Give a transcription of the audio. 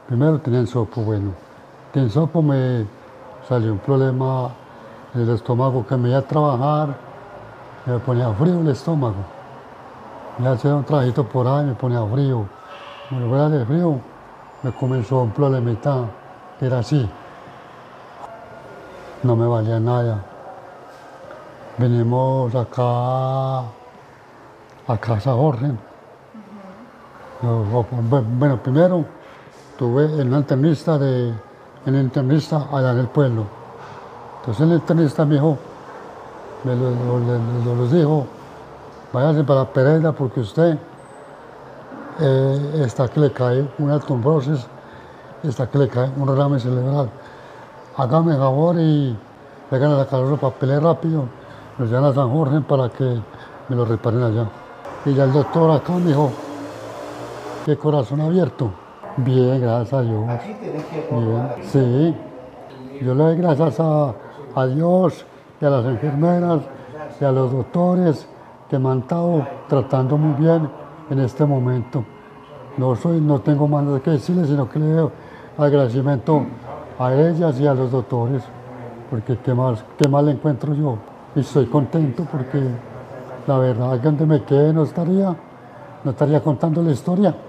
Primero tenía sopo, bueno. En sopo me salió un problema en el estómago que me iba a trabajar, me ponía frío el estómago. Me hacía un trajito por ahí, me ponía frío. Bueno, fuera de frío, me comenzó un problemita que era así, no me valía nada. Venimos acá a Casa Jorge. Bueno, primero tuve en una internista, en el internista allá en el pueblo. Entonces el internista me dijo, los dijo, váyase para Pereira porque usted está que le cae una trombosis, está que le cae un derrame cerebral. Hágame el favor y vengan a sacar los papeles rápido, los llevan a San Jorge para que me lo reparen allá. Y ya el doctor acá me dijo, ¿qué corazón abierto? Bien, gracias a Dios. Bien, sí. Yo le doy gracias a Dios y a las enfermeras y a los doctores que me han estado tratando muy bien en este momento. No tengo más nada que decirles, sino que le doy agradecimiento a ellas y a los doctores, porque qué más le encuentro yo. Y estoy contento porque la verdad que donde me quede no estaría contando la historia.